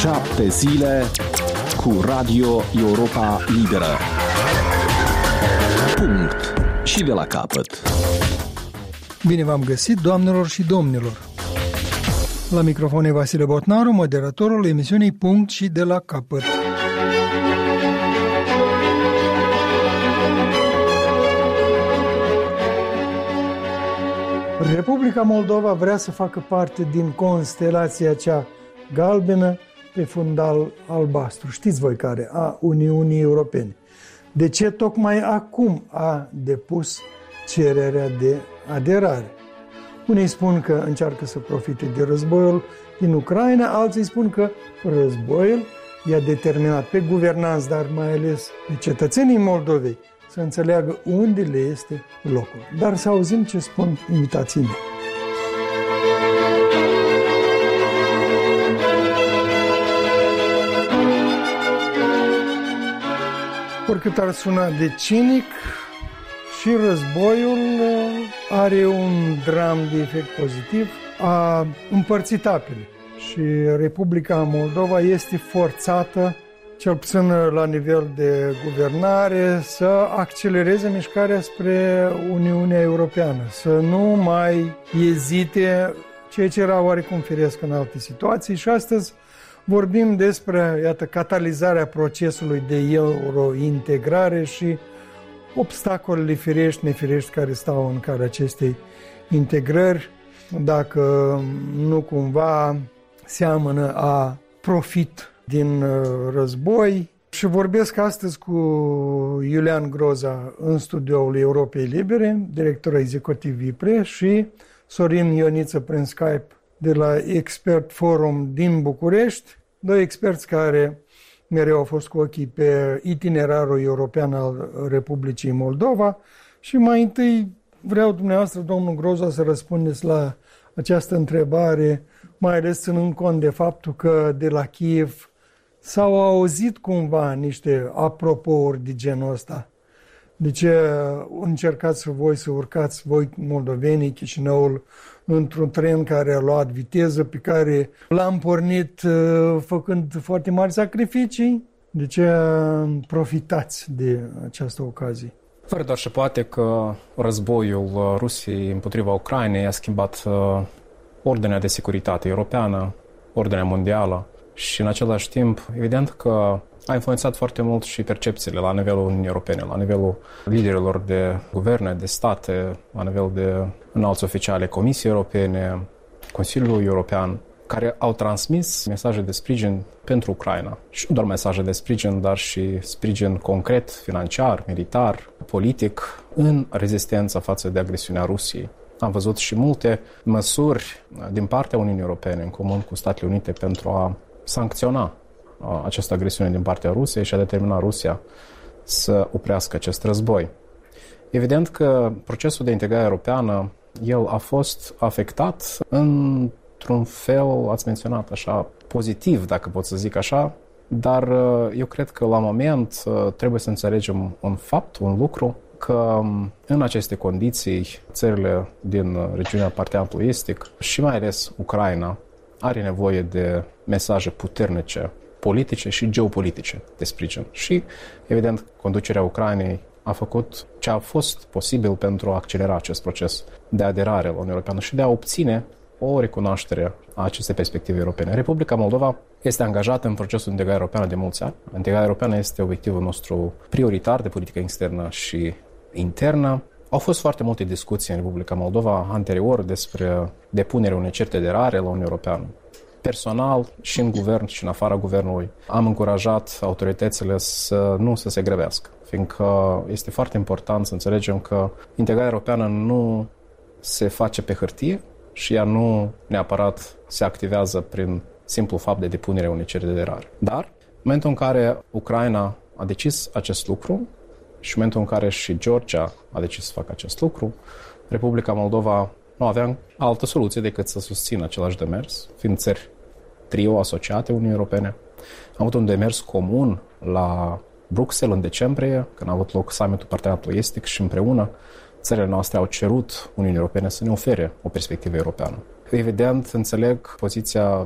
7 zile cu Radio Europa Liberă. Punct. Și de la capăt. Bine v-am găsit, doamnelor și domnilor. La microfon e Vasile Botnaru, moderatorul emisiunii Punct și de la capăt. Republica Moldova vrea să facă parte din constelația cea galbenă pe fundal albastru. Știți voi care? A Uniunii Europene. De ce tocmai acum a depus cererea de aderare? Unii spun că încearcă să profite de războiul din Ucraina, alții spun că războiul i-a determinat pe guvernanți, dar mai ales pe cetățenii Moldovei, să înțeleagă unde le este locul. Dar să auzim ce spun invitații mei. Oricât ar suna de cinic, și războiul are un dram de efect pozitiv. A împărțit apele și Republica Moldova este forțată, cel puțin la nivel de guvernare, să accelereze mișcarea spre Uniunea Europeană, să nu mai ezite, ceea ce era oarecum firesc în alte situații. Și astăzi vorbim despre, iată, catalizarea procesului de eurointegrare și obstacolele firești, nefirești care stau în calea acestei integrări, dacă nu cumva seamănă a profit din război. Și vorbesc astăzi cu Iulian Groza în studioul Europei Libere, director executiv Vipre, și Sorin Ioniță prin Skype de la Expert Forum din București, doi experți care mereu au fost cu ochii pe itinerarul european al Republicii Moldova. Și mai întâi vreau dumneavoastră, domnul Groza, să răspundeți la această întrebare, mai ales ținând cont de faptul că de la Kiev s-au auzit cumva niște apropouri de genul ăsta. De ce încercați voi să urcați voi moldovenii Chișinăul într-un tren care a luat viteză, pe care l-am pornit făcând foarte mari sacrificii? De ce profitați de această ocazie? Fără doar și poate că războiul Rusiei împotriva Ucrainei a schimbat ordinea de securitate europeană, ordinea mondială și în același timp, evident că a influențat foarte mult și percepțiile la nivelul Uniunii Europene, la nivelul liderilor de guverne, de state, la nivel de înalți oficiali ai Comisiei Europene, Consiliul European, care au transmis mesaje de sprijin pentru Ucraina. Și nu doar mesaje de sprijin, dar și sprijin concret, financiar, militar, politic, în rezistența față de agresiunea Rusiei. Am văzut și multe măsuri din partea Uniunii Europene, în comun cu Statele Unite, pentru a sancționa această agresiune din partea Rusiei și a determina Rusia să oprească acest război. Evident că procesul de integrare europeană, el a fost afectat într-un fel, ați menționat așa, pozitiv, dacă pot să zic așa, dar eu cred că la moment trebuie să înțelegem un fapt, un lucru, că în aceste condiții țările din regiunea Parteneriatului Estic și mai ales Ucraina are nevoie de mesaje puternice politice și geopolitice de sprijin. Și, evident, conducerea Ucrainei a făcut ce a fost posibil pentru a accelera acest proces de aderare la Uniunea Europeană și de a obține o recunoaștere a acestei perspective europene. Republica Moldova este angajată în procesul de integrare europeană de mulți ani. Integrarea europeană este obiectivul nostru prioritar de politică externă și internă. Au fost foarte multe discuții în Republica Moldova anterior despre depunerea unei certe de aderare la Uniunea Europeană. Personal, și în guvern și în afara guvernului, am încurajat autoritățile să nu se grăbească, fiindcă este foarte important să înțelegem că integrarea europeană nu se face pe hârtie și ea nu neapărat se activează prin simplu fapt de depunere unei cereri de aderare. Dar, în momentul în care Ucraina a decis acest lucru și în momentul în care și Georgia a decis să facă acest lucru, Republica Moldova nu avea altă soluție decât să susțină același demers, fiind țări trio asociate Uniunii Europene. Am avut un demers comun la Bruxelles în decembrie, când a avut loc summitul Parteneriatului Estic și împreună țările noastre au cerut Uniunii Europene să ne ofere o perspectivă europeană. Evident, înțeleg poziția